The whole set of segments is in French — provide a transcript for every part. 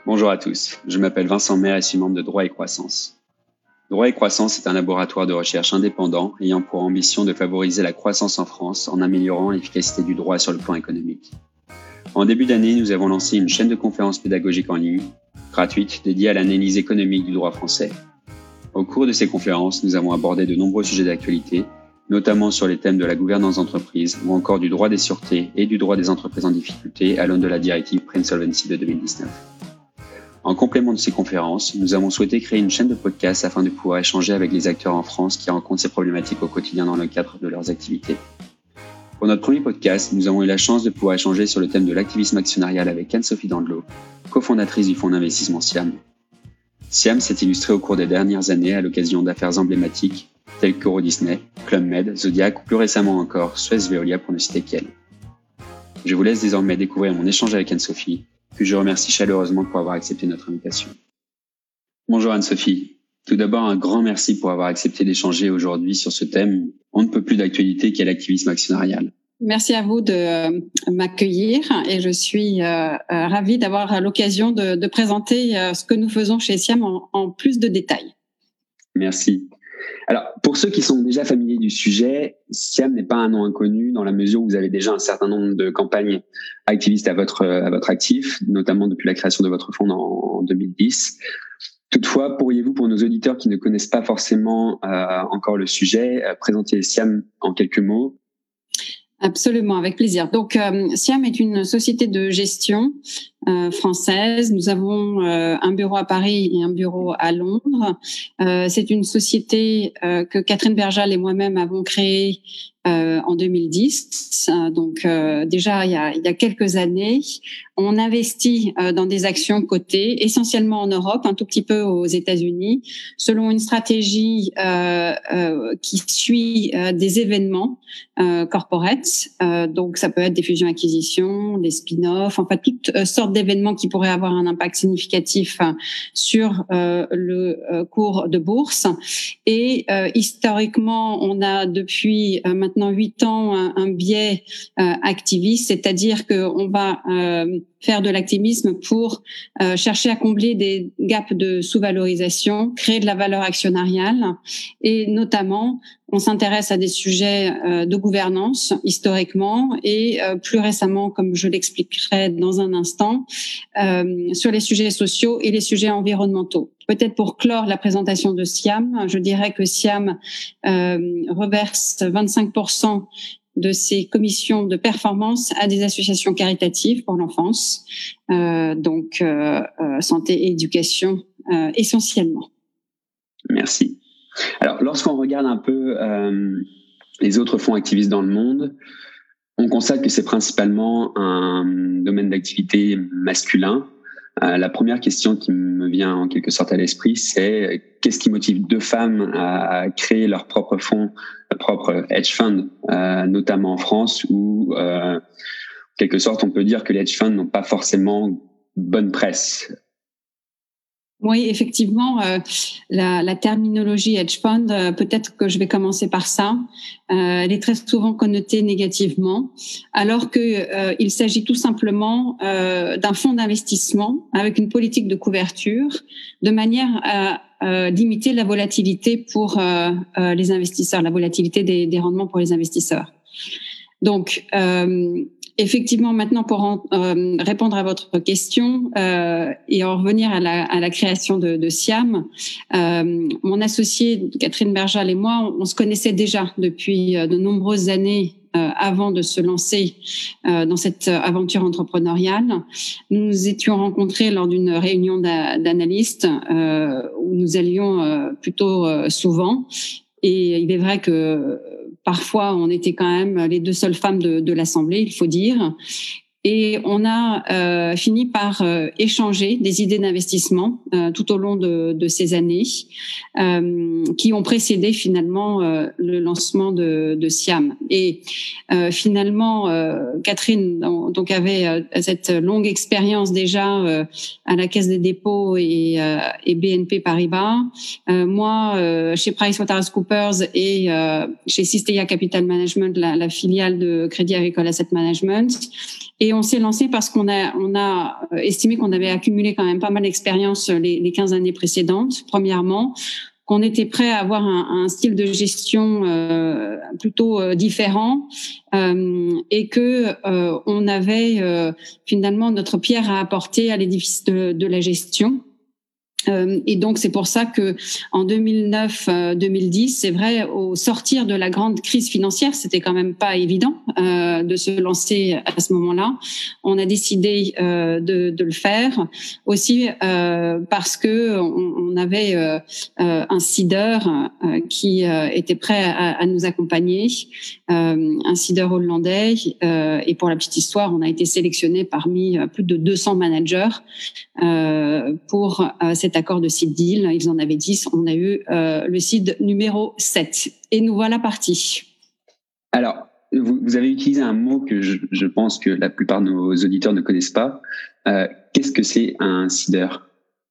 Bonjour à tous, je m'appelle Vincent Maire et suis membre de Droit et Croissance. Droit et Croissance est un laboratoire de recherche indépendant ayant pour ambition de favoriser la croissance en France en améliorant l'efficacité du droit sur le plan économique. En début d'année, nous avons lancé une chaîne de conférences pédagogiques en ligne, gratuite, dédiée à l'analyse économique du droit français. Au cours de ces conférences, nous avons abordé de nombreux sujets d'actualité, notamment sur les thèmes de la gouvernance d'entreprise ou encore du droit des sûretés et du droit des entreprises en difficulté à l'aune de la directive Pre-Insolvency de 2019. En complément de ces conférences, nous avons souhaité créer une chaîne de podcast afin de pouvoir échanger avec les acteurs en France qui rencontrent ces problématiques au quotidien dans le cadre de leurs activités. Pour notre premier podcast, nous avons eu la chance de pouvoir échanger sur le thème de l'activisme actionnarial avec Anne-Sophie Dandelot, cofondatrice du fonds d'investissement SIAM. SIAM s'est illustré au cours des dernières années à l'occasion d'affaires emblématiques telles qu'Euro Disney, Club Med, Zodiac ou plus récemment encore Suez Veolia pour ne citer qu'elle. Je vous laisse désormais découvrir mon échange avec Anne-Sophie, que je remercie chaleureusement pour avoir accepté notre invitation. Bonjour Anne-Sophie. Tout d'abord, un grand merci pour avoir accepté d'échanger aujourd'hui sur ce thème on ne peut plus d'actualité qu'est l'activisme actionnarial. Merci à vous de m'accueillir et je suis ravie d'avoir l'occasion de présenter ce que nous faisons chez SIAM en plus de détails. Merci. Alors, pour ceux qui sont déjà familiers du sujet, SIAM n'est pas un nom inconnu dans la mesure où vous avez déjà un certain nombre de campagnes activistes à votre actif, notamment depuis la création de votre fonds en 2010. Toutefois, pourriez-vous, pour nos auditeurs qui ne connaissent pas forcément encore le sujet, présenter SIAM en quelques mots ? Absolument, avec plaisir. Donc, SIAM est une société de gestion française. Nous avons un bureau à Paris et un bureau à Londres. C'est une société que Catherine Berjal et moi-même avons créée en 2010. Donc, déjà, il y a quelques années. On investit dans des actions cotées, essentiellement en Europe, un tout petit peu aux États-Unis, selon une stratégie qui suit des événements corporate. Donc, ça peut être des fusions-acquisitions, des spin-offs, enfin toutes sortes d'événements qui pourraient avoir un impact significatif sur le cours de bourse. Et historiquement, on a depuis maintenant 8 ans un biais activiste, c'est-à-dire qu'on va faire de l'activisme pour chercher à combler des gaps de sous-valorisation, créer de la valeur actionnariale et notamment on s'intéresse à des sujets de gouvernance historiquement et plus récemment, comme je l'expliquerai dans un instant, sur les sujets sociaux et les sujets environnementaux. Peut-être pour clore la présentation de SIAM, je dirais que SIAM reverse 25% de ses commissions de performance à des associations caritatives pour l'enfance, donc santé et éducation essentiellement. Merci. Alors, lorsqu'on regarde un peu les autres fonds activistes dans le monde, on constate que c'est principalement un domaine d'activité masculin. La première question qui me vient en quelque sorte à l'esprit, c'est qu'est-ce qui motive deux femmes à créer leur propre fonds, leur propre hedge fund, notamment en France, où en quelque sorte on peut dire que les hedge funds n'ont pas forcément bonne presse. Oui, effectivement, la terminologie hedge fund, peut-être que je vais commencer par ça. Elle est très souvent connotée négativement, alors que il s'agit tout simplement d'un fonds d'investissement avec une politique de couverture, de manière à limiter la volatilité pour les investisseurs, la volatilité des rendements pour les investisseurs. Donc, effectivement, maintenant pour répondre à votre question et en revenir à la création de SIAM, mon associé Catherine Berjal et moi, on se connaissait déjà depuis de nombreuses années avant de se lancer dans cette aventure entrepreneuriale. Nous nous étions rencontrés lors d'une réunion d'analystes où nous allions plutôt souvent. Et il est vrai que parfois, on était quand même les deux seules femmes de l'Assemblée, il faut dire. Et on a fini par échanger des idées d'investissement tout au long de ces années qui ont précédé finalement le lancement de SIAM. Et finalement, Catherine donc avait cette longue expérience déjà à la Caisse des dépôts et BNP Paribas. Moi, chez PricewaterhouseCoopers et chez Sistea Capital Management, la filiale de Crédit Agricole Asset Management. Et Et on s'est lancé parce qu'on a estimé qu'on avait accumulé quand même pas mal d'expérience les 15 années précédentes, premièrement, qu'on était prêt à avoir un style de gestion plutôt différent et que on avait finalement notre pierre à apporter à l'édifice de la gestion. Et donc c'est pour ça que en 2009-2010, c'est vrai, au sortir de la grande crise financière, c'était quand même pas évident de se lancer à ce moment-là. On a décidé de le faire aussi parce que on avait un seeder qui était prêt à nous accompagner, un seeder hollandais. Et pour la petite histoire, on a été sélectionné parmi plus de 200 managers pour cet accord de seed deal. Ils en avaient 10. On a eu le seed numéro 7. Et nous voilà partis. Alors, vous avez utilisé un mot que je pense que la plupart de nos auditeurs ne connaissent pas. Qu'est-ce que c'est un seeder ?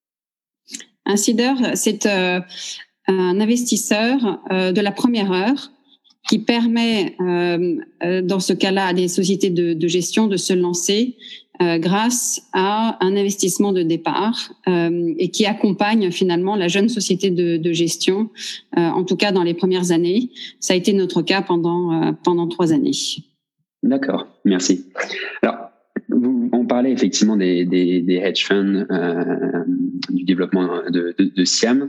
Un seeder, c'est un investisseur de la première heure qui permet, dans ce cas-là, à des sociétés de gestion de se lancer grâce à un investissement de départ et qui accompagne finalement la jeune société de gestion, en tout cas dans les premières années. Ça a été notre cas pendant 3 années. D'accord, merci. Alors, on parlait effectivement des hedge funds, du développement de Siam.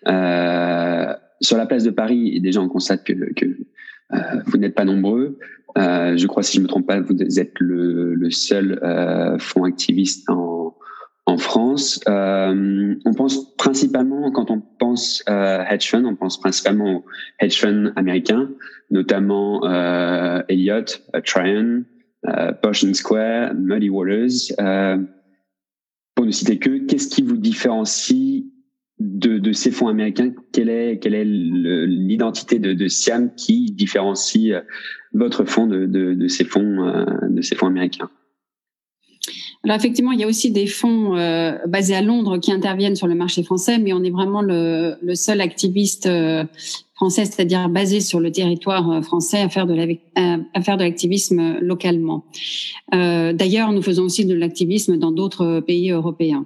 Sur la place de Paris, déjà on constate que vous n'êtes pas nombreux. Je crois, si je me trompe pas, vous êtes le seul fonds activiste en France. On pense principalement, quand on pense hedge fund, on pense principalement aux hedge funds américains, notamment Elliott, Trian, Pershing Square, Muddy Waters. Pour ne citer que, qu'est-ce qui vous différencie de ces fonds américains? Quelle est l'identité de Siam qui différencie votre fonds de ces fonds américains? Alors effectivement, il y a aussi des fonds basés à Londres qui interviennent sur le marché français, mais on est vraiment le seul activiste français, c'est-à-dire basé sur le territoire français, à faire de l'activisme localement. D'ailleurs, nous faisons aussi de l'activisme dans d'autres pays européens.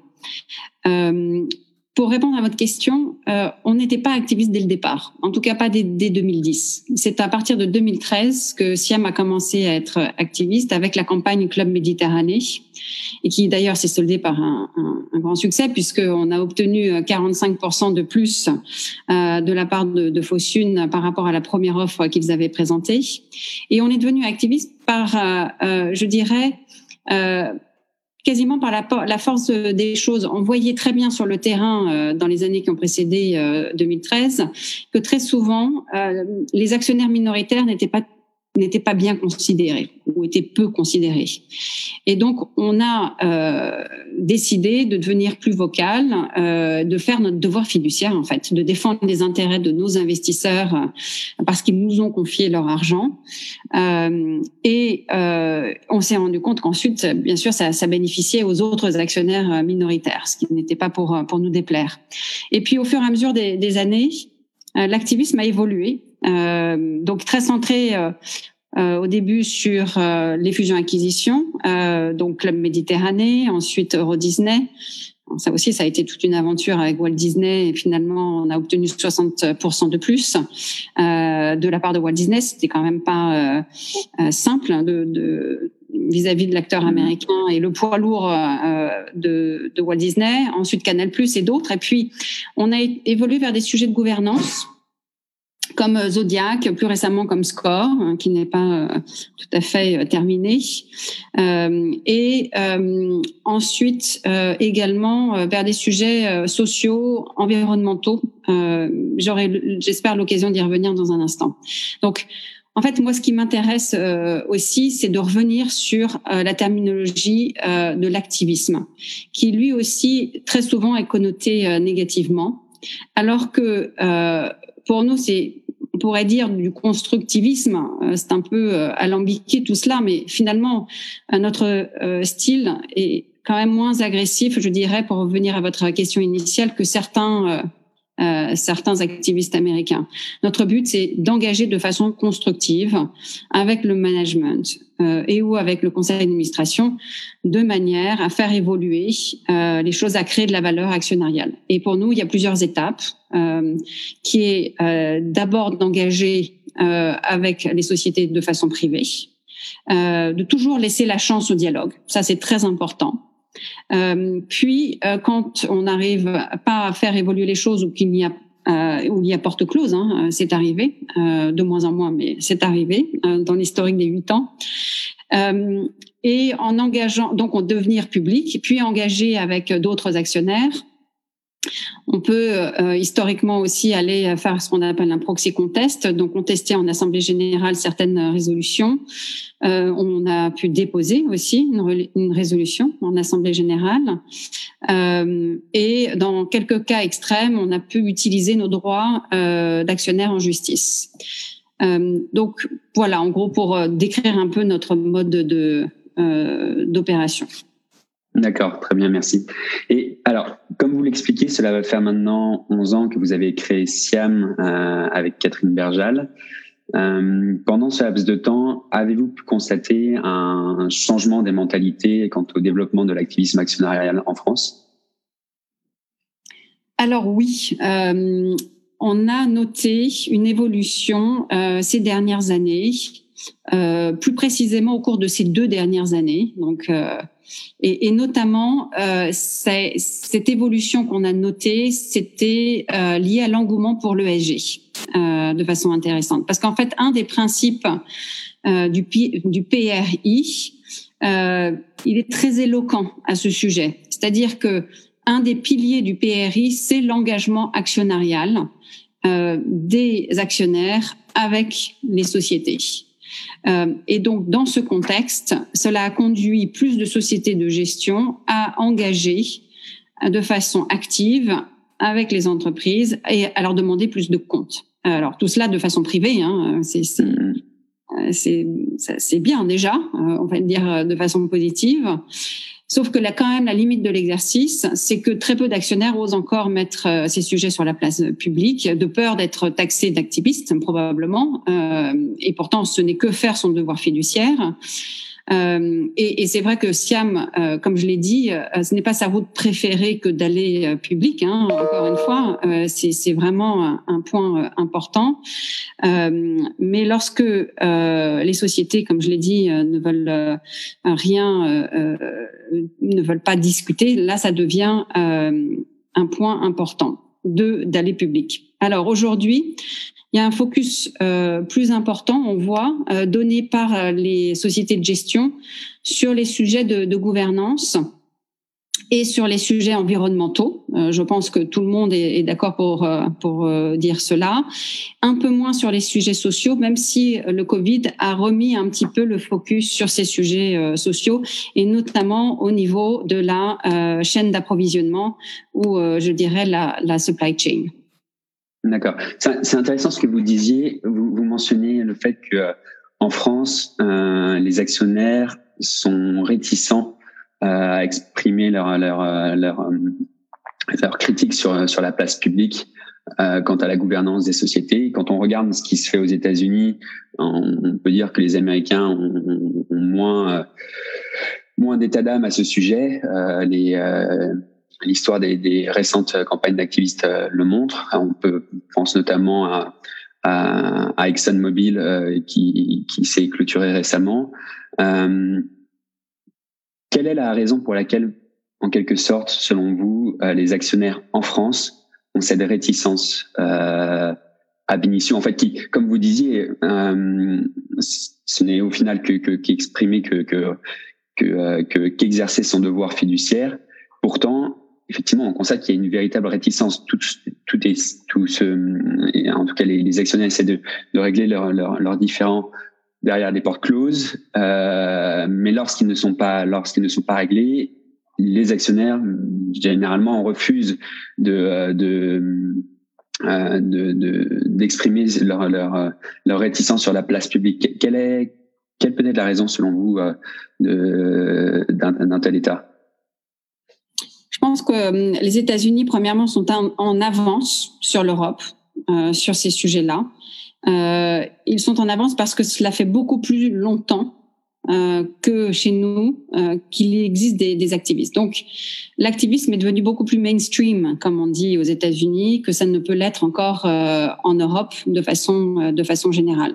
Pour répondre à votre question, on n'était pas activiste dès le départ, en tout cas pas dès 2010. C'est à partir de 2013 que Siam a commencé à être activiste avec la campagne Club Méditerranée, et qui d'ailleurs s'est soldée par un grand succès, puisqu'on a obtenu 45% de plus de la part de Fosun par rapport à la première offre qu'ils avaient présentée. Et on est devenu activiste par, je dirais, quasiment par la force des choses. On voyait très bien sur le terrain, dans les années qui ont précédé 2013, que très souvent, les actionnaires minoritaires n'étaient pas bien considérés ou étaient peu considérés. Et donc, on a décidé de devenir plus vocal, de faire notre devoir fiduciaire, en fait, de défendre les intérêts de nos investisseurs parce qu'ils nous ont confié leur argent. Et on s'est rendu compte qu'ensuite, bien sûr, ça bénéficiait aux autres actionnaires minoritaires, ce qui n'était pas pour nous déplaire. Et puis, au fur et à mesure des années, l'activisme a évolué. Donc très centré au début sur les fusions-acquisitions, donc Club Méditerranée, ensuite Euro Disney. Ça aussi, ça a été toute une aventure avec Walt Disney, et finalement, on a obtenu 60% de plus de la part de Walt Disney. C'était quand même pas simple vis-à-vis de l'acteur américain et le poids lourd de Walt Disney. Ensuite, Canal+ et d'autres. Et puis, on a évolué vers des sujets de gouvernance, comme Zodiac, plus récemment comme Score, qui n'est pas tout à fait terminé. Et ensuite, également vers des sujets sociaux, environnementaux. J'espère l'occasion d'y revenir dans un instant. Donc, en fait, moi, ce qui m'intéresse aussi, c'est de revenir sur la terminologie de l'activisme, qui lui aussi, très souvent, est connoté négativement, alors que pour nous, on pourrait dire du constructivisme, c'est un peu alambiqué tout cela, mais finalement, notre style est quand même moins agressif, je dirais, pour revenir à votre question initiale, que certains certains activistes américains. Notre but, c'est d'engager de façon constructive avec le management et ou avec le conseil d'administration de manière à faire évoluer les choses, à créer de la valeur actionnariale. Et pour nous, il y a plusieurs étapes qui est d'abord d'engager avec les sociétés de façon privée, de toujours laisser la chance au dialogue. Ça, c'est très important. Puis, quand on n'arrive pas à faire évoluer les choses ou qu'il y a où il y a porte close, c'est arrivé, de moins en moins, mais c'est arrivé dans l'historique des 8 ans. Et en engageant, donc on devenir public, puis engager avec d'autres actionnaires. On peut historiquement aussi aller faire ce qu'on appelle un proxy contest, donc contester en assemblée générale certaines résolutions. On a pu déposer aussi une résolution en assemblée générale. Et dans quelques cas extrêmes, on a pu utiliser nos droits d'actionnaire en justice. Donc voilà, en gros, pour décrire un peu notre mode d'opération. D'accord, très bien, merci. Et alors, comme vous l'expliquez, cela va faire maintenant 11 ans que vous avez créé Siam avec Catherine Berjal. Pendant ce laps de temps, avez-vous pu constater un changement des mentalités quant au développement de l'activisme actionnarial en France? Alors oui, on a noté une évolution ces dernières années, plus précisément au cours de ces 2 dernières années. Donc, et notamment, cette évolution qu'on a notée, c'était lié à l'engouement pour l'ESG de façon intéressante. Parce qu'en fait, un des principes du PRI, il est très éloquent à ce sujet. C'est-à-dire que un des piliers du PRI, c'est l'engagement actionnarial des actionnaires avec les sociétés. Et donc, dans ce contexte, cela a conduit plus de sociétés de gestion à engager de façon active avec les entreprises et à leur demander plus de comptes. Alors, tout cela de façon privée, c'est bien déjà, on va dire de façon positive. Sauf que là, quand même, la limite de l'exercice, c'est que très peu d'actionnaires osent encore mettre ces sujets sur la place publique, de peur d'être taxés d'activistes, probablement. Et pourtant, ce n'est que faire son devoir fiduciaire. Et c'est vrai que Siam, comme je l'ai dit, ce n'est pas sa route préférée que d'aller public. Encore une fois, c'est vraiment un point important. Mais lorsque les sociétés, comme je l'ai dit, ne veulent rien, ne veulent pas discuter, là, ça devient un point important d'aller public. Alors aujourd'hui, il y a un focus plus important, on voit, donné par les sociétés de gestion sur les sujets de gouvernance et sur les sujets environnementaux. Je pense que tout le monde est d'accord pour dire cela. Un peu moins sur les sujets sociaux, même si le Covid a remis un petit peu le focus sur ces sujets sociaux, et notamment au niveau de la chaîne d'approvisionnement ou, je dirais, la supply chain. D'accord. C'est intéressant ce que vous disiez. Vous mentionnez le fait que en France, les actionnaires sont réticents à exprimer leur critique sur la place publique quant à la gouvernance des sociétés. Quand on regarde ce qui se fait aux États-Unis, on peut dire que les Américains ont moins d'état d'âme à ce sujet. L'histoire des récentes campagnes d'activistes le montre. On pense notamment à ExxonMobil qui s'est clôturé récemment. Quelle est la raison pour laquelle, en quelque sorte, selon vous, les actionnaires en France ont cette réticence ab initio, en fait, qui, comme vous disiez, ce n'est au final qu'exprimer qu'exercer son devoir fiduciaire. Pourtant, effectivement, on constate qu'il y a une véritable réticence. En tout cas, les actionnaires essaient de régler leurs différends derrière des portes closes, mais lorsqu'ils ne sont pas réglés, les actionnaires généralement refusent d'exprimer leur réticence sur la place publique. Quelle peut être la raison, selon vous, d'un tel état? Je pense que les États-Unis, premièrement, sont en avance sur l'Europe, sur ces sujets-là. Ils sont en avance parce que cela fait beaucoup plus longtemps que chez nous qu'il existe des activistes. Donc, l'activisme est devenu beaucoup plus mainstream, comme on dit aux États-Unis, que ça ne peut l'être encore en Europe de façon générale.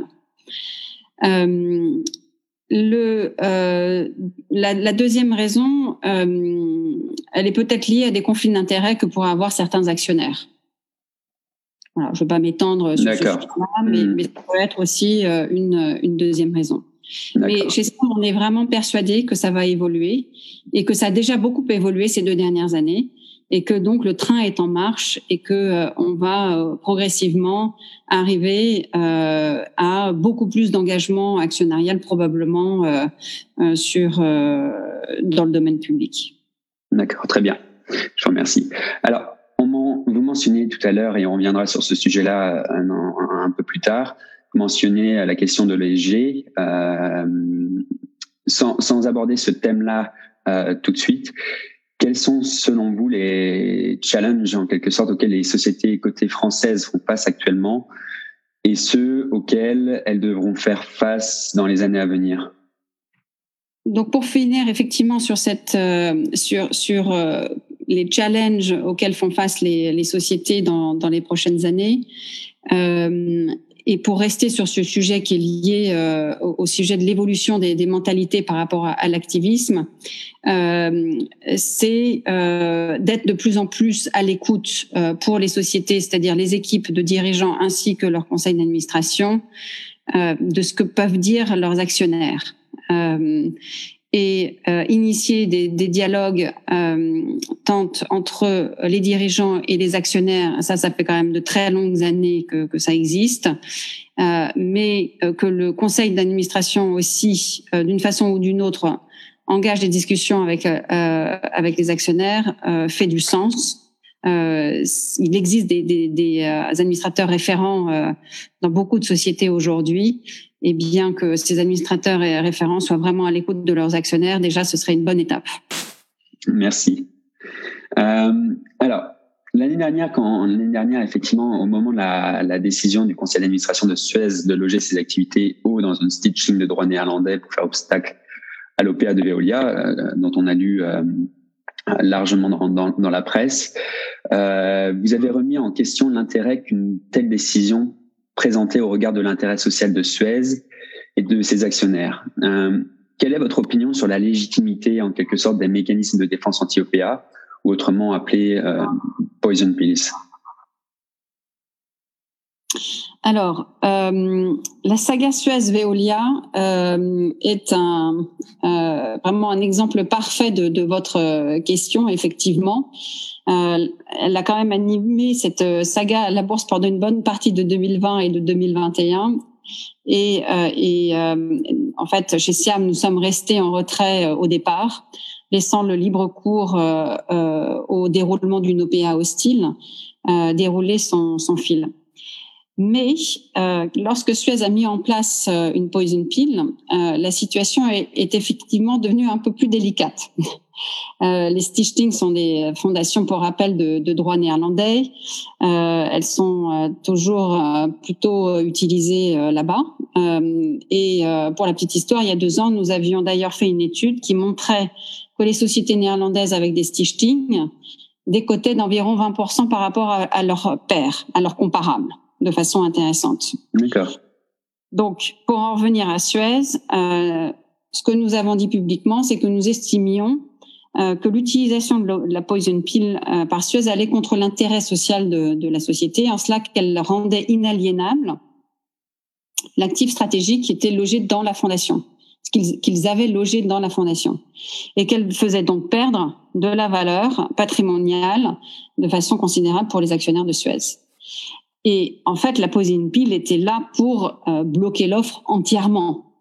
La deuxième raison, elle est peut-être liée à des conflits d'intérêts que pourraient avoir certains actionnaires. Voilà, je ne veux pas m'étendre sur ce sujet-là, mais ça peut être aussi une deuxième raison. Mais chez SIAM, on est vraiment persuadé que ça va évoluer et que ça a déjà beaucoup évolué ces 2 dernières années et que donc le train est en marche et que on va progressivement arriver à beaucoup plus d'engagement actionnarial probablement dans le domaine public. D'accord, très bien. Je vous remercie. Alors, vous mentionnez tout à l'heure, et on reviendra sur ce sujet-là un peu plus tard, vous mentionnez la question de l'ESG. Sans aborder ce thème-là tout de suite, quels sont selon vous les challenges en quelque sorte auxquels les sociétés cotées françaises font face actuellement et ceux auxquels elles devront faire face dans les années à venir? Donc pour finir effectivement sur les challenges auxquels font face les sociétés dans les prochaines années, et pour rester sur ce sujet qui est lié au sujet de l'évolution des mentalités par rapport à l'activisme, c'est d'être de plus en plus à l'écoute pour les sociétés, c'est-à-dire les équipes de dirigeants ainsi que leur conseil d'administration, de ce que peuvent dire leurs actionnaires. Et initier des dialogues tant entre les dirigeants et les actionnaires, ça fait quand même de très longues années que ça existe, mais que le conseil d'administration aussi, d'une façon ou d'une autre, engage des discussions avec les actionnaires, fait du sens. Il existe des administrateurs référents dans beaucoup de sociétés aujourd'hui. Et bien que ces administrateurs et référents soient vraiment à l'écoute de leurs actionnaires, déjà, ce serait une bonne étape. Merci. Alors, l'année dernière, effectivement, au moment de la décision du conseil d'administration de Suez de loger ses activités dans un stitching de droit néerlandais pour faire obstacle à l'OPA de Veolia, dont on a lu largement dans la presse, vous avez remis en question l'intérêt qu'une telle décision présenté au regard de l'intérêt social de Suez et de ses actionnaires. Quelle est votre opinion sur la légitimité, en quelque sorte, des mécanismes de défense anti-OPA, ou autrement appelés poison pills? Alors, la saga Suez-Veolia est vraiment un exemple parfait de votre question, effectivement. Elle a quand même animé cette saga à la bourse pendant une bonne partie de 2020 et de 2021. Et en fait, chez SIAM, nous sommes restés en retrait au départ, laissant le libre cours au déroulement d'une OPA hostile dérouler son fil. Mais lorsque Suez a mis en place une poison pill, la situation est effectivement devenue un peu plus délicate. Les stichtings sont des fondations, pour rappel, de droit néerlandais. Elles sont toujours plutôt utilisées là-bas. Et pour la petite histoire, il y a 2 ans, nous avions d'ailleurs fait une étude qui montrait que les sociétés néerlandaises avec des stichtings décotaient d'environ 20% par rapport à leurs pairs, à leurs comparables, de façon intéressante. D'accord. Donc, pour en revenir à Suez, ce que nous avons dit publiquement, c'est que nous estimions que l'utilisation de la poison pill par Suez allait contre l'intérêt social de la société, en cela qu'elle rendait inaliénable l'actif stratégique qui était logé dans la fondation, qu'ils avaient logé dans la fondation, et qu'elle faisait donc perdre de la valeur patrimoniale de façon considérable pour les actionnaires de Suez. Et en fait, la poison pill était là pour bloquer l'offre entièrement.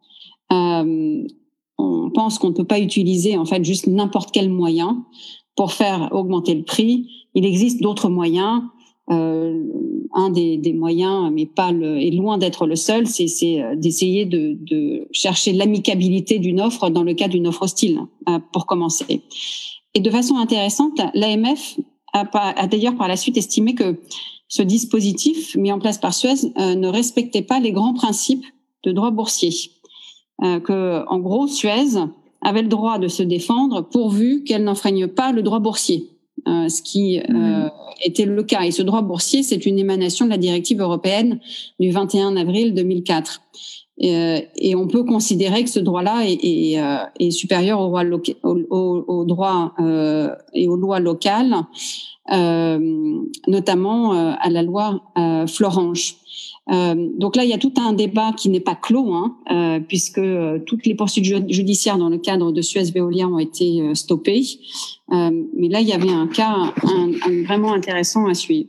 On pense qu'on ne peut pas utiliser en fait juste n'importe quel moyen pour faire augmenter le prix. Il existe d'autres moyens. Un des moyens, mais est loin d'être le seul, c'est d'essayer de chercher l'amicabilité d'une offre dans le cas d'une offre hostile, pour commencer. Et de façon intéressante, l'AMF a d'ailleurs par la suite estimé que ce dispositif mis en place par Suez ne respectait pas les grands principes de droit boursier. Que, en gros, Suez avait le droit de se défendre pourvu qu'elle n'enfreigne pas le droit boursier, ce qui était le cas. Et ce droit boursier, c'est une émanation de la directive européenne du 21 avril 2004. Et on peut considérer que ce droit-là est supérieur au droit et aux lois locales, notamment à la loi Florange. Donc là, il y a tout un débat qui n'est pas clos, puisque toutes les poursuites judiciaires dans le cadre de Suez-Veolia ont été stoppées. Mais là, il y avait un cas vraiment intéressant à suivre.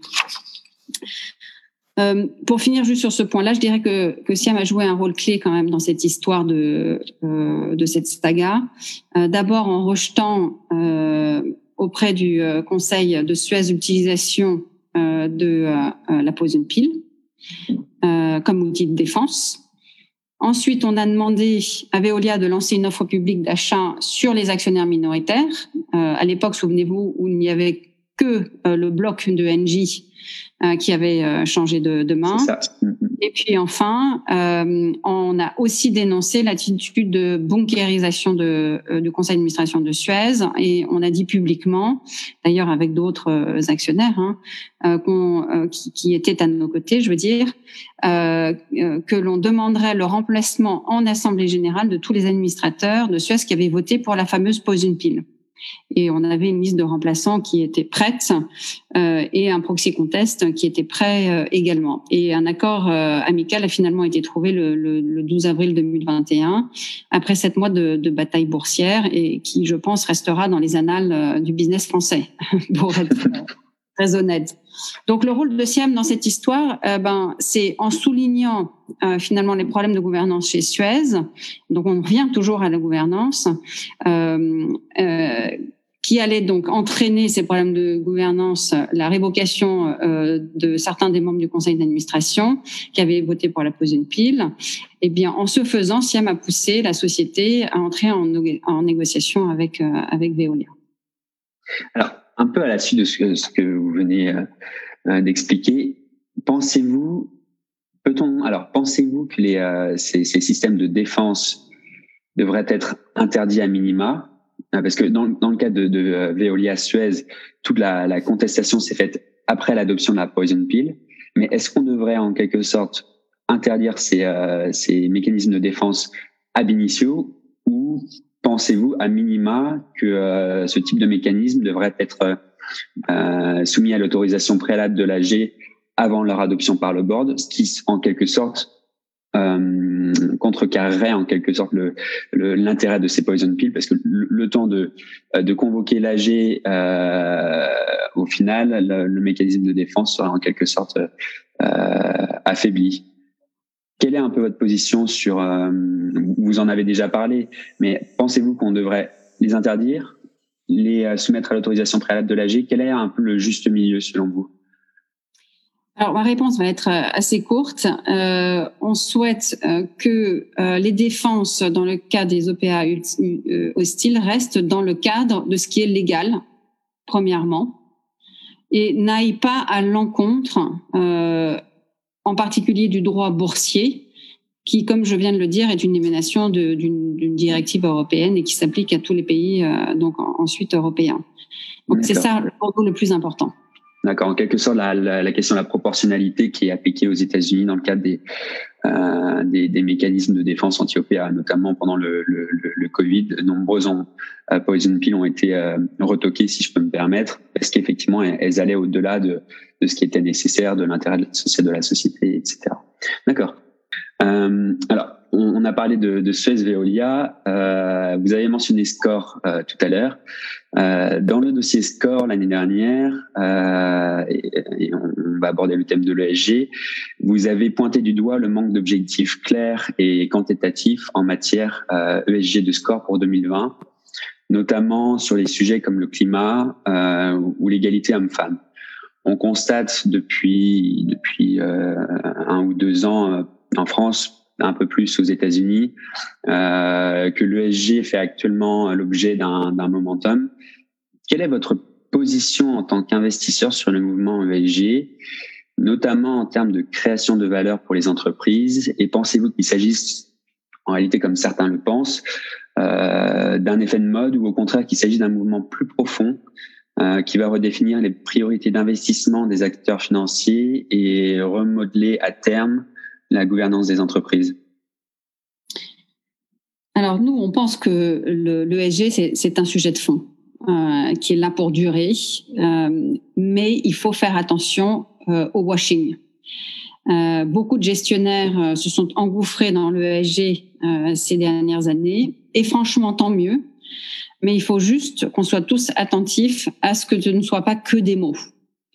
Pour finir juste sur ce point-là, je dirais que Siam a joué un rôle clé quand même dans cette histoire de cette saga. D'abord en rejetant auprès du Conseil de Suez l'utilisation de la poison pill comme outil de défense. Ensuite, on a demandé à Veolia de lancer une offre publique d'achat sur les actionnaires minoritaires. À l'époque, souvenez-vous, où il n'y avait que le bloc de Engie qui avait changé de main. C'est ça. Et puis enfin, on a aussi dénoncé l'attitude de bunkérisation du conseil d'administration de Suez, et on a dit publiquement, d'ailleurs avec d'autres actionnaires qui étaient à nos côtés, je veux dire, que l'on demanderait le remplacement en assemblée générale de tous les administrateurs de Suez qui avaient voté pour la fameuse poison pill. Et on avait une liste de remplaçants qui était prête et un proxy contest qui était prêt également. Et un accord amical a finalement été trouvé le 12 avril 2021, après 7 mois de bataille boursière, et qui, je pense, restera dans les annales du business français, pour être très honnête. Donc le rôle de Siam dans cette histoire, c'est en soulignant finalement les problèmes de gouvernance chez Suez. Donc on revient toujours à la gouvernance, qui allait donc entraîner ces problèmes de gouvernance, la révocation de certains des membres du conseil d'administration qui avaient voté pour la poison pill. Et bien en ce faisant, Siam a poussé la société à entrer en négociation avec Veolia. Alors, un peu à la suite de ce que vous venez d'expliquer, pensez-vous que ces systèmes de défense devraient être interdits à minima? Parce que dans le cas de Veolia Suez, toute la contestation s'est faite après l'adoption de la poison pill. Mais est-ce qu'on devrait en quelque sorte interdire ces mécanismes de défense ab initio, ou pensez-vous à minima que ce type de mécanisme devrait être soumis à l'autorisation préalable de l'AG avant leur adoption par le board, ce qui en quelque sorte contrecarrerait en quelque sorte l'intérêt de ces poison pills, parce que le temps de convoquer l'AG, au final, le mécanisme de défense serait en quelque sorte affaibli. Quelle est un peu votre position sur, vous en avez déjà parlé, mais pensez-vous qu'on devrait les interdire, les soumettre à l'autorisation préalable de l'AG? Quel est un peu le juste milieu selon vous? Alors, ma réponse va être assez courte. On souhaite que les défenses dans le cas des OPA hostiles restent dans le cadre de ce qui est légal, premièrement, et n'aillent pas à l'encontre, en particulier du droit boursier, qui, comme je viens de le dire, est une émanation d'une directive européenne et qui s'applique à tous les pays donc ensuite européens. Donc c'est ça pour nous le plus important. D'accord. En quelque sorte, la question de la proportionnalité qui est appliquée aux États-Unis dans le cadre des mécanismes de défense anti-OPA, notamment pendant le Covid. De nombreuses poison pills ont été retoquées, si je peux me permettre, parce qu'effectivement, elles allaient au-delà de ce qui était nécessaire, de l'intérêt social de la société, etc. D'accord. Alors, on a parlé de Suez Veolia. Vous avez mentionné Score tout à l'heure. Dans le dossier Score l'année dernière, et on va aborder le thème de l'ESG, vous avez pointé du doigt le manque d'objectifs clairs et quantitatifs en matière ESG de Score pour 2020, notamment sur les sujets comme le climat ou l'égalité homme-femme. On constate depuis 1 ou 2 ans en France, un peu plus aux États-Unis, que l'ESG fait actuellement l'objet d'un momentum. quelle est votre position en tant qu'investisseur sur le mouvement ESG, notamment en termes de création de valeur pour les entreprises? Et pensez-vous qu'il s'agisse, en réalité, comme certains le pensent, d'un effet de mode, ou au contraire qu'il s'agit d'un mouvement plus profond qui va redéfinir les priorités d'investissement des acteurs financiers et remodeler à terme la gouvernance des entreprises? Alors nous, on pense que le ESG, c'est un sujet de fond qui est là pour durer, mais il faut faire attention au washing. Beaucoup de gestionnaires se sont engouffrés dans le ESG ces dernières années, et franchement, tant mieux. Mais il faut juste qu'on soit tous attentifs à ce que ce ne soit pas que des mots.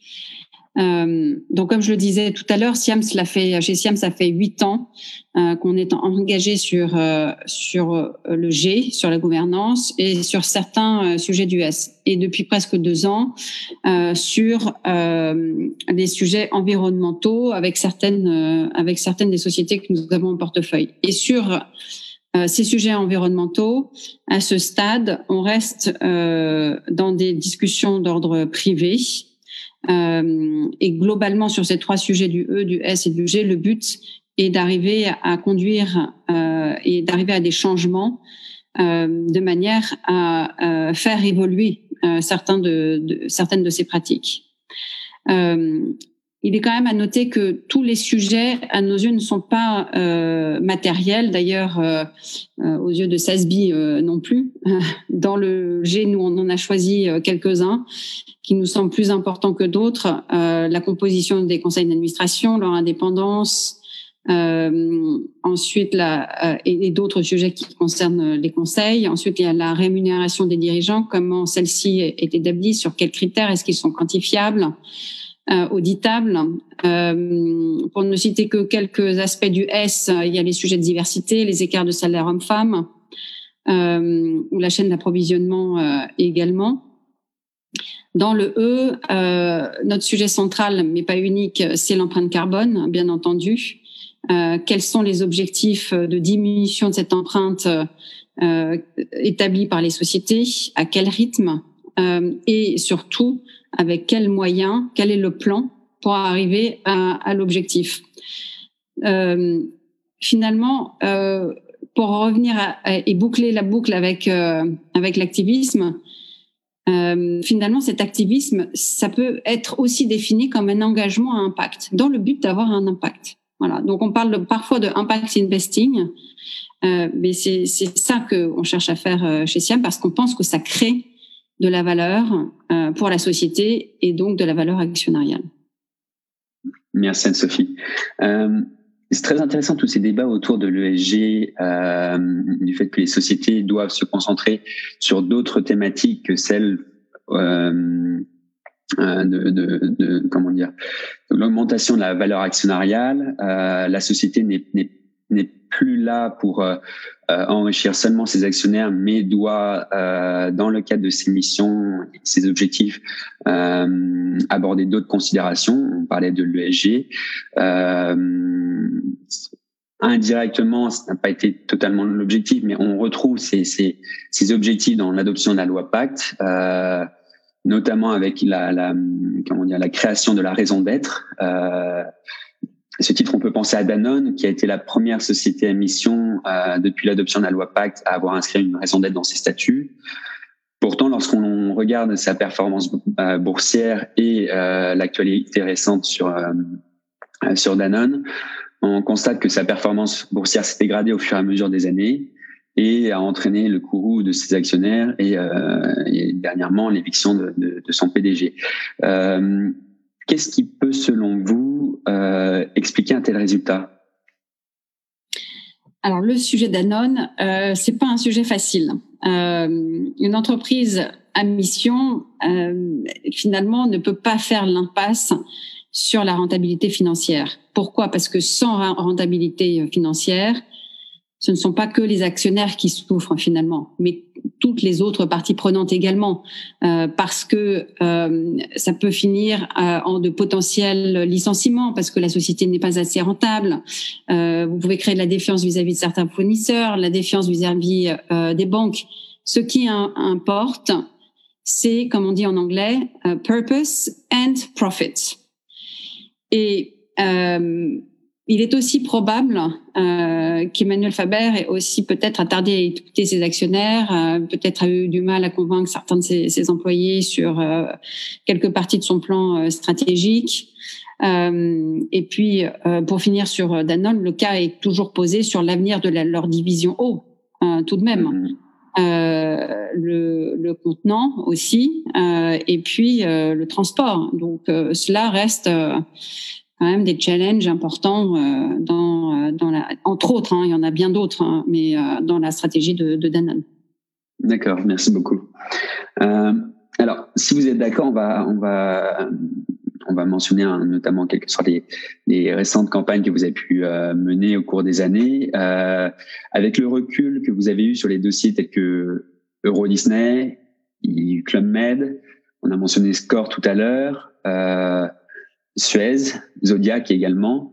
Donc, comme je le disais tout à l'heure, chez Siam, ça fait 8 ans qu'on est engagé sur le G, sur la gouvernance, et sur certains sujets du S. Et depuis presque 2 ans, sur des sujets environnementaux avec certaines des sociétés que nous avons en portefeuille. Et sur ces sujets environnementaux, à ce stade, on reste dans des discussions d'ordre privé. Et globalement, sur ces 3 sujets du E, du S et du G, le but est d'arriver à conduire et d'arriver à des changements de manière à faire évoluer certaines de ces pratiques. Il est quand même à noter que tous les sujets, à nos yeux, ne sont pas matériels. D'ailleurs, aux yeux de SASB non plus. Dans le G, nous, on en a choisi quelques-uns qui nous semblent plus importants que d'autres. La composition des conseils d'administration, leur indépendance, ensuite et d'autres sujets qui concernent les conseils. Ensuite, il y a la rémunération des dirigeants, comment celle-ci est établie, sur quels critères, est-ce qu'ils sont quantifiables, auditables. Pour ne citer que quelques aspects du S, il y a les sujets de diversité, les écarts de salaire hommes-femmes, ou la chaîne d'approvisionnement également. Dans le E, notre sujet central, mais pas unique, c'est l'empreinte carbone, bien entendu. Quels sont les objectifs de diminution de cette empreinte établis par les sociétés, à quel rythme, et surtout avec quels moyens, quel est le plan pour arriver à l'objectif. Finalement, pour revenir et boucler la boucle avec l'activisme, finalement, cet activisme, ça peut être aussi défini comme un engagement à impact, dans le but d'avoir un impact. Voilà. Donc, on parle parfois de impact investing, mais c'est ça qu'on cherche à faire chez Siam, parce qu'on pense que ça crée de la valeur pour la société et donc de la valeur actionnariale. Merci Anne-Sophie. C'est très intéressant tous ces débats autour de l'ESG, du fait que les sociétés doivent se concentrer sur d'autres thématiques que celles de l'augmentation de la valeur actionnariale. La société n'est plus là pour enrichir seulement ses actionnaires, mais doit, dans le cadre de ses missions et ses objectifs, aborder d'autres considérations. On parlait de l'ESG. Indirectement, ça n'a pas été totalement l'objectif, mais on retrouve ces objectifs dans l'adoption de la loi Pacte, notamment avec la création de la raison d'être. À ce titre, on peut penser à Danone, qui a été la première société à mission depuis l'adoption de la loi Pacte à avoir inscrit une raison d'être dans ses statuts. Pourtant, lorsqu'on regarde sa performance boursière et l'actualité récente sur Danone, on constate que sa performance boursière s'est dégradée au fur et à mesure des années et a entraîné le courroux de ses actionnaires et dernièrement l'éviction de son PDG. Qu'est-ce qui peut, selon vous, expliquer un tel résultat? Alors, le sujet Danone, c'est pas un sujet facile. Une entreprise à mission, finalement, ne peut pas faire l'impasse sur la rentabilité financière. Pourquoi? Parce que sans rentabilité financière, ce ne sont pas que les actionnaires qui souffrent finalement, mais toutes les autres parties prenantes également, parce que ça peut finir en de potentiels licenciements, parce que la société n'est pas assez rentable. Vous pouvez créer de la défiance vis-à-vis de certains fournisseurs, la défiance vis-à-vis des banques. Ce qui importe, c'est, comme on dit en anglais, purpose and profit. Et il est aussi probable qu'Emmanuel Faber ait aussi peut-être attardé à écouter ses actionnaires, peut-être a eu du mal à convaincre certains de ses employés sur quelques parties de son plan stratégique. Et puis, pour finir sur Danone, le cas est toujours posé sur l'avenir de leur division eau, tout de même. Le contenant aussi, et puis le transport. Donc, cela reste quand même des challenges importants dans la, entre autres, il y en a bien d'autres, mais dans la stratégie de Danone. D'accord, merci beaucoup. Alors, si vous êtes d'accord, on va mentionner notamment en quelque sorte les récentes campagnes que vous avez pu mener au cours des années. Avec le recul que vous avez eu sur les dossiers tels que Euro Disney, Club Med, on a mentionné Score tout à l'heure, Suez, Zodiac également.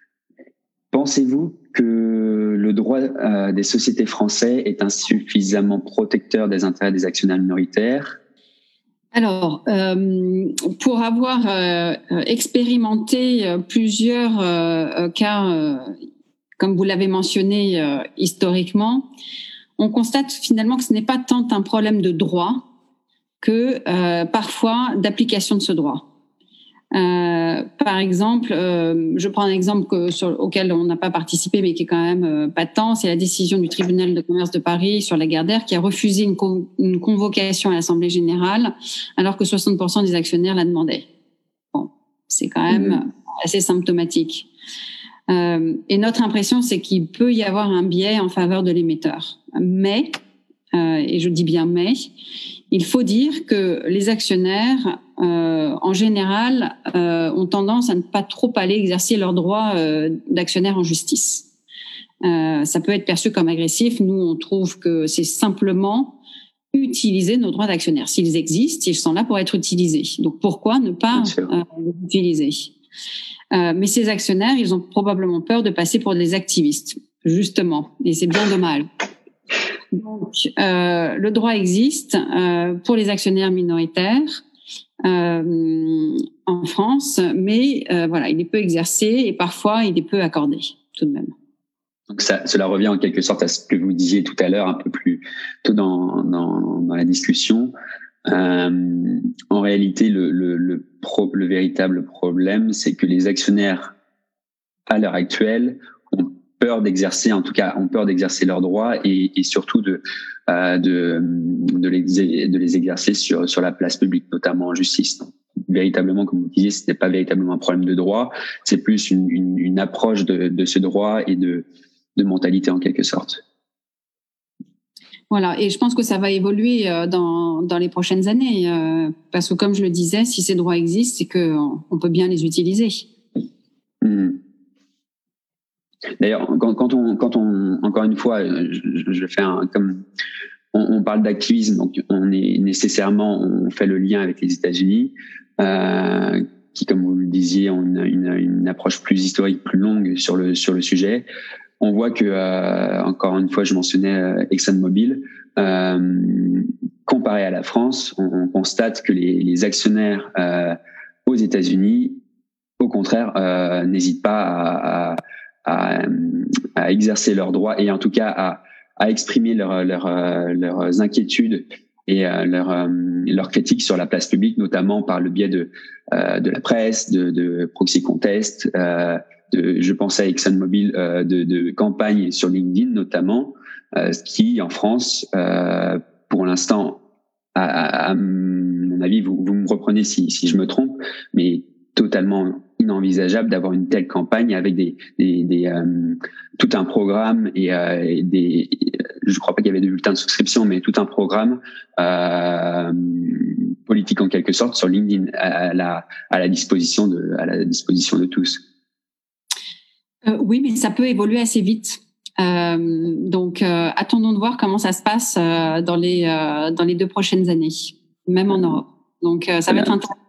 Pensez-vous que le droit des sociétés français est insuffisamment protecteur des intérêts des actionnaires minoritaires ? Alors, pour avoir expérimenté plusieurs cas, comme vous l'avez mentionné historiquement, on constate finalement que ce n'est pas tant un problème de droit que parfois d'application de ce droit. Par exemple, je prends un exemple auquel on n'a pas participé mais qui est quand même patent, c'est la décision du tribunal de commerce de Paris sur Lagardère qui a refusé une convocation à l'Assemblée générale alors que 60% des actionnaires la demandaient. Bon, c'est quand même assez symptomatique. Et notre impression, c'est qu'il peut y avoir un biais en faveur de l'émetteur. Mais, et je dis bien mais, il faut dire que les actionnaires, en général, ont tendance à ne pas trop aller exercer leurs droits d'actionnaire en justice. Ça peut être perçu comme agressif. Nous, on trouve que c'est simplement utiliser nos droits d'actionnaire. S'ils existent, ils sont là pour être utilisés. Donc, pourquoi ne pas les utiliser ? Mais ces actionnaires, ils ont probablement peur de passer pour des activistes, justement. Et c'est bien dommage. Donc, le droit existe pour les actionnaires minoritaires en France, mais voilà, il est peu exercé et parfois il est peu accordé, tout de même. Donc cela revient en quelque sorte à ce que vous disiez tout à l'heure, un peu plus tôt dans la discussion. En réalité, le véritable problème, c'est que les actionnaires à l'heure actuelle ont peur d'exercer, en tout cas, ont peur d'exercer leurs droits et surtout de les exercer sur la place publique, notamment en justice. Donc, véritablement, comme vous disiez, ce n'est pas véritablement un problème de droit, c'est plus une approche de ce droit et de mentalité en quelque sorte. Voilà, et je pense que ça va évoluer dans les prochaines années, parce que comme je le disais, si ces droits existent, c'est qu'on peut bien les utiliser. D'ailleurs, quand on encore une fois, je fais comme on parle d'activisme, donc on fait le lien avec les États-Unis, qui, comme vous le disiez, ont une approche plus historique, plus longue sur le sujet. On voit que, encore une fois, je mentionnais ExxonMobil, comparé à la France, on constate que les actionnaires aux États-Unis, au contraire, n'hésitent pas à exercer leurs droits et en tout cas à exprimer leurs inquiétudes et leurs critiques sur la place publique, notamment par le biais de la presse, de proxy contest, je pense à ExxonMobil, de campagnes sur LinkedIn notamment, qui en France, pour l'instant, à mon avis, vous me reprenez si je me trompe, mais totalement inenvisageable d'avoir une telle campagne avec tout un programme et je crois pas qu'il y avait de bulletins de souscription, mais tout un programme politique en quelque sorte sur LinkedIn à la disposition de tous. Oui, mais ça peut évoluer assez vite. Donc, attendons de voir comment ça se passe dans les 2 prochaines années, même en Europe. Donc, ça va être intéressant.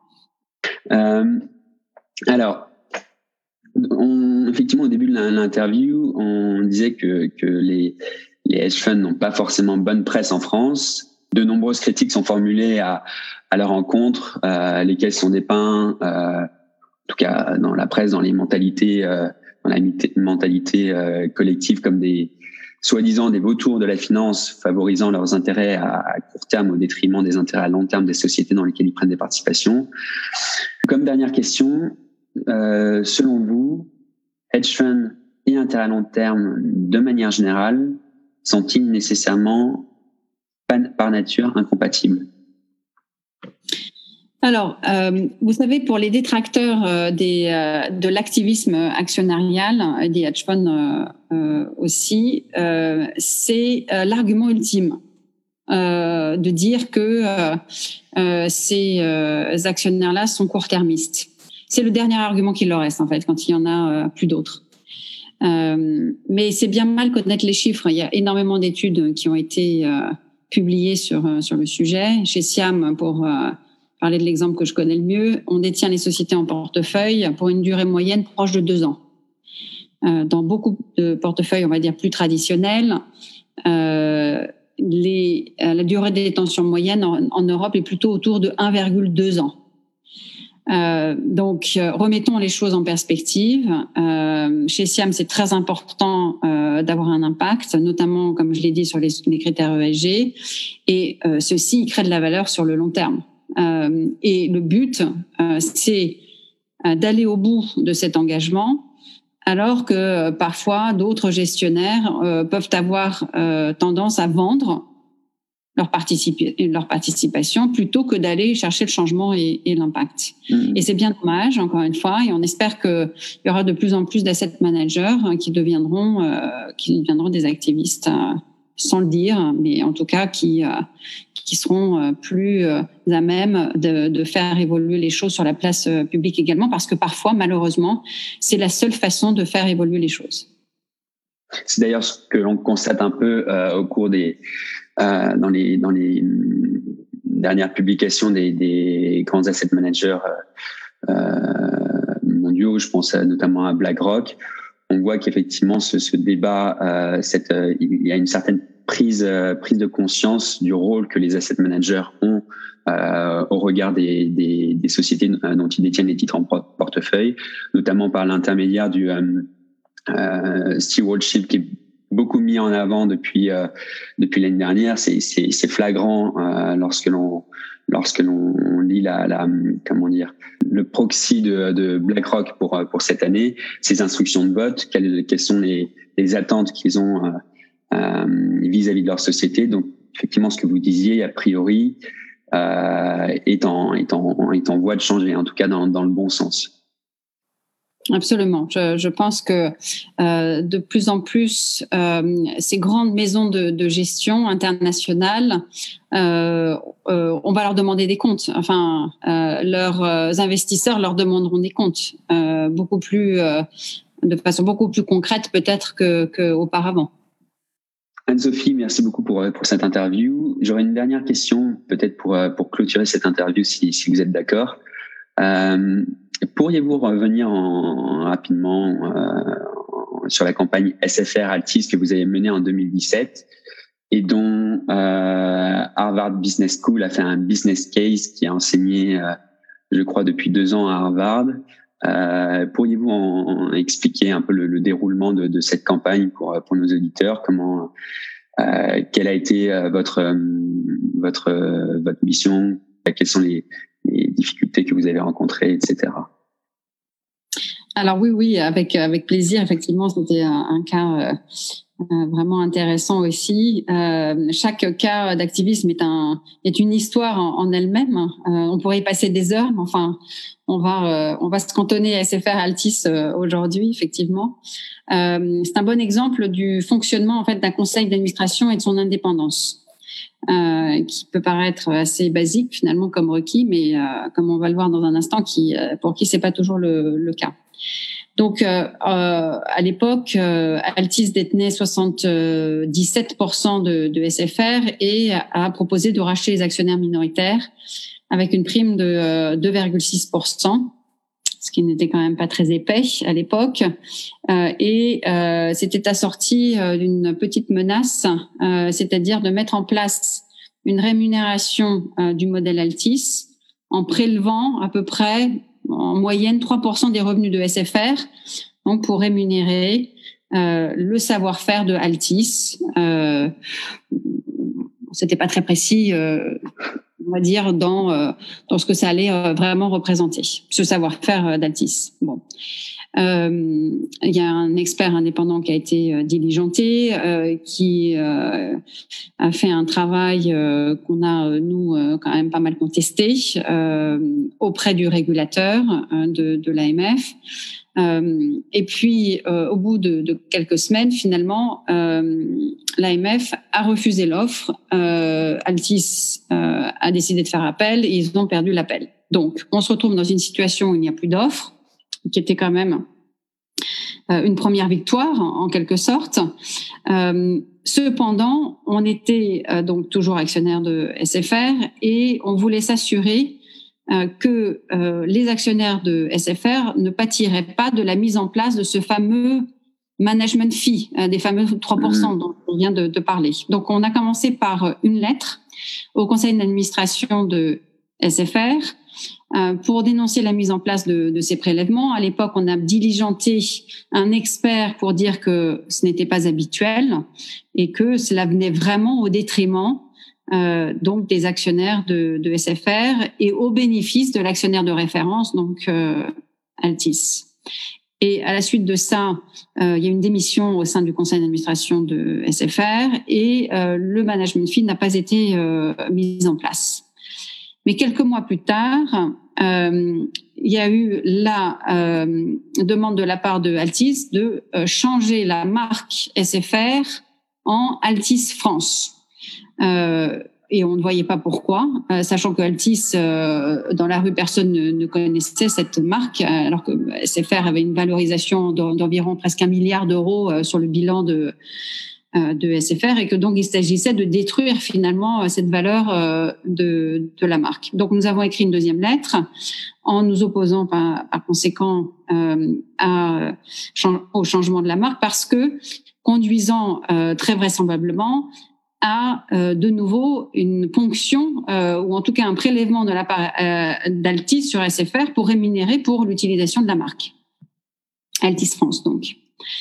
Alors, effectivement, au début de l'interview, on disait que les hedge funds n'ont pas forcément bonne presse en France. De nombreuses critiques sont formulées à leur encontre, lesquelles sont dépeintes, en tout cas dans la presse, dans les mentalités, dans la mentalité collective, comme des soi-disant des vautours de la finance, favorisant leurs intérêts à court terme au détriment des intérêts à long terme des sociétés dans lesquelles ils prennent des participations. Comme dernière question, selon vous, hedge funds et intérêts à long terme, de manière générale, sont-ils nécessairement par nature incompatibles? Alors, vous savez, pour les détracteurs de l'activisme actionnarial, des hedge funds aussi, c'est l'argument ultime de dire que ces actionnaires-là sont court-termistes. C'est le dernier argument qu'il leur reste, en fait, quand il y en a plus d'autres. Mais c'est bien mal connaître les chiffres. Il y a énormément d'études qui ont été publiées sur le sujet. Chez Siam, pour parler de l'exemple que je connais le mieux, on détient les sociétés en portefeuille pour une durée moyenne proche de 2 ans. Dans beaucoup de portefeuilles, on va dire plus traditionnels, la durée de détention moyenne en Europe est plutôt autour de 1,2 ans. Donc, remettons les choses en perspective. Chez Siam, c'est très important d'avoir un impact, notamment, comme je l'ai dit, sur les critères ESG, et ceci crée de la valeur sur le long terme. Et le but, c'est d'aller au bout de cet engagement, alors que parfois d'autres gestionnaires peuvent avoir tendance à vendre leur participation plutôt que d'aller chercher le changement et l'impact. Et c'est bien dommage, encore une fois, et on espère qu'il y aura de plus en plus d'asset managers qui deviendront des activistes, sans le dire, mais en tout cas qui seront plus à même de faire évoluer les choses sur la place publique également, parce que parfois, malheureusement, c'est la seule façon de faire évoluer les choses. C'est d'ailleurs ce que l'on constate un peu au cours dans les dernières publications des grands asset managers mondiaux. Je pense notamment à BlackRock. On voit qu'effectivement ce débat, il y a une certaine prise de conscience du rôle que les asset managers ont au regard des sociétés dont ils détiennent les titres en portefeuille, notamment par l'intermédiaire du stewardship qui est beaucoup mis en avant depuis l'année dernière. C'est flagrant lorsque l'on lit comment dire, le proxy de BlackRock pour cette année, ces instructions de vote, quelles sont les attentes qu'ils ont vis-à-vis de leur société. Donc effectivement, ce que vous disiez a priori est en voie de changer, en tout cas dans le bon sens. Absolument. Je pense que de plus en plus, ces grandes maisons de gestion internationales, on va leur demander des comptes. Enfin, leurs investisseurs leur demanderont des comptes, de façon beaucoup plus concrète peut-être qu'auparavant. Anne-Sophie, merci beaucoup pour cette interview. J'aurais une dernière question, peut-être pour clôturer cette interview, si vous êtes d'accord. Pourriez-vous revenir rapidement sur la campagne SFR Altis que vous avez menée en 2017 et dont Harvard Business School a fait un business case qui a enseigné, je crois, depuis 2 ans à Harvard. Pourriez-vous en expliquer un peu le déroulement de cette campagne pour nos auditeurs? Quelle a été votre mission? Quelles sont les difficultés que vous avez rencontrées, etc. Alors oui, avec plaisir. Effectivement, c'était un cas vraiment intéressant aussi. Chaque cas d'activisme est une histoire en elle-même. On pourrait y passer des heures, mais enfin, on va se cantonner à SFR Altis aujourd'hui, effectivement. C'est un bon exemple du fonctionnement en fait d'un conseil d'administration et de son indépendance. Qui peut paraître assez basique finalement comme requis, mais comme on va le voir dans un instant, pour qui c'est pas toujours le cas. Donc à l'époque, Altis détenait 77% de SFR et a proposé de racheter les actionnaires minoritaires avec une prime de 2,6%. Ce qui n'était quand même pas très épais à l'époque, et c'était assorti d'une petite menace, c'est-à-dire de mettre en place une rémunération du modèle Altis en prélevant à peu près en moyenne 3% des revenus de SFR, donc pour rémunérer le savoir-faire de Altis. C'était pas très précis, on va dire, dans ce que ça allait vraiment représenter, ce savoir-faire d'Altis. Bon. Il y a un expert indépendant qui a été diligenté, qui a fait un travail qu'on a, nous, quand même pas mal contesté auprès du régulateur de l'AMF. Et puis, au bout de quelques semaines, finalement, l'AMF a refusé l'offre. Altis a décidé de faire appel et ils ont perdu l'appel. Donc, on se retrouve dans une situation où il n'y a plus d'offre, qui était quand même une première victoire en quelque sorte. Cependant, on était donc toujours actionnaire de SFR et on voulait s'assurer que les actionnaires de SFR ne pâtiraient pas de la mise en place de ce fameux management fee, des fameux 3% dont on vient de parler. Donc, on a commencé par une lettre au conseil d'administration de SFR pour dénoncer la mise en place de ces prélèvements. À l'époque, on a diligenté un expert pour dire que ce n'était pas habituel et que cela venait vraiment au détriment donc des actionnaires de SFR et au bénéfice de l'actionnaire de référence, donc Altis. Et à la suite de ça, il y a une démission au sein du conseil d'administration de SFR et le management fee n'a pas été mis en place. Mais quelques mois plus tard, il y a eu la demande de la part de Altis de changer la marque SFR en Altis France. Et on ne voyait pas pourquoi, sachant que Altis, dans la rue, personne ne connaissait cette marque, alors que SFR avait une valorisation d'environ presque 1 milliard d'euros sur le bilan de SFR et que donc il s'agissait de détruire finalement cette valeur de la marque. Donc nous avons écrit une deuxième lettre en nous opposant par conséquent au changement de la marque parce que conduisant très vraisemblablement à de nouveau une ponction ou en tout cas un prélèvement de la part d'Altis sur SFR pour rémunérer pour l'utilisation de la marque. Altis France donc.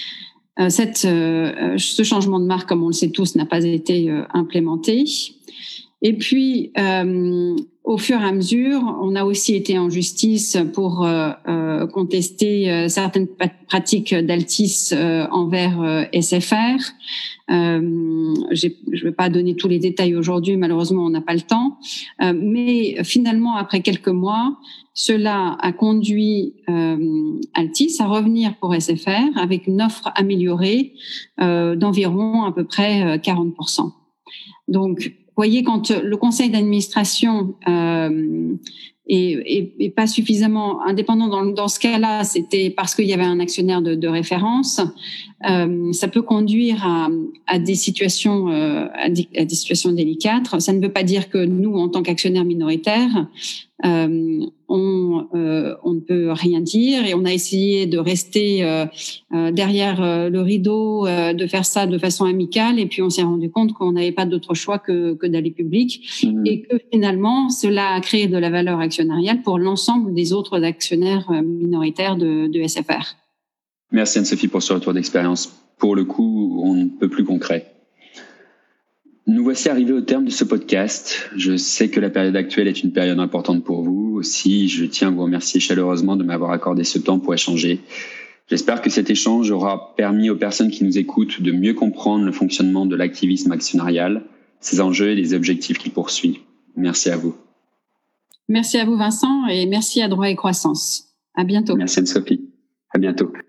Ce changement de marque, comme on le sait tous, n'a pas été implémenté. Et puis, au fur et à mesure, on a aussi été en justice pour contester certaines pratiques d'Altis envers SFR. Je ne vais pas donner tous les détails aujourd'hui, malheureusement, on n'a pas le temps. Mais finalement, après quelques mois, cela a conduit Altis à revenir pour SFR avec une offre améliorée d'environ à peu près 40%. Donc, vous voyez, quand le conseil d'administration est pas suffisamment indépendant dans ce cas-là, c'était parce qu'il y avait un actionnaire de référence. Ça peut conduire à des situations délicates. Ça ne veut pas dire que nous, en tant qu'actionnaires minoritaires, on ne peut rien dire et on a essayé de rester derrière le rideau, de faire ça de façon amicale et puis on s'est rendu compte qu'on n'avait pas d'autre choix que d'aller public et que finalement cela a créé de la valeur actionnariale pour l'ensemble des autres actionnaires minoritaires de SFR. Merci Anne-Sophie pour ce retour d'expérience. Pour le coup, on ne peut plus concret. Nous voici arrivés au terme de ce podcast. Je sais que la période actuelle est une période importante pour vous. Aussi, je tiens à vous remercier chaleureusement de m'avoir accordé ce temps pour échanger. J'espère que cet échange aura permis aux personnes qui nous écoutent de mieux comprendre le fonctionnement de l'activisme actionnarial, ses enjeux et les objectifs qu'il poursuit. Merci à vous. Merci à vous Vincent et merci à Droit et Croissance. À bientôt. Merci Anne-Sophie. À bientôt.